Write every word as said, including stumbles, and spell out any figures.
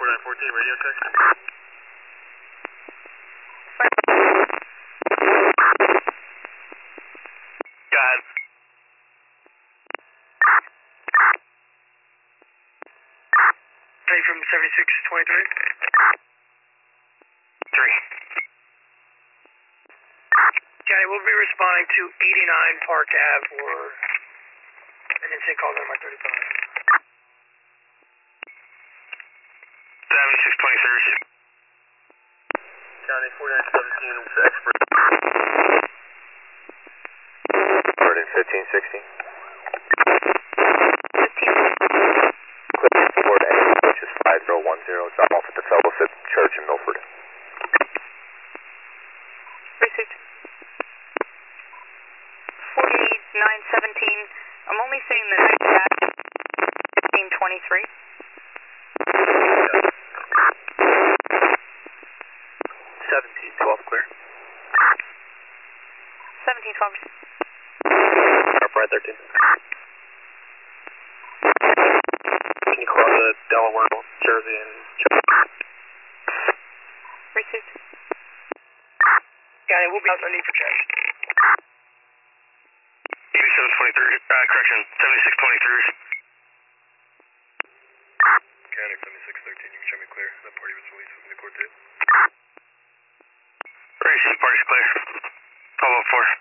nine fourteen, radio check. Go ahead. Hey, from seventy-six twenty-three. Three. Johnny, we'll be responding to eighty-nine Park Ave or an insane call on my thirty-five. seventy-six twenty-three. County forty-nine seventeen with the expert. Jordan fifteen sixty. fifteen. Clear Ford A, which is five zero one zero. Drop off at the Fellowship Church in Milford. Received. forty-nine seventeen. I'm only seeing the night cat. fifteen twenty-three. seventeen twelve clear. seventeen twelve. Upright thirteen. Can you cross the Delaware, Jersey, and Received. Johnny, we'll be out no need for check. eighty-seven twenty-three, uh, correction, seventy-six twenty-three. County seventy-six thirteen, you can show me clear. That party was released within the court date. Racing, party's clear. twelve oh four.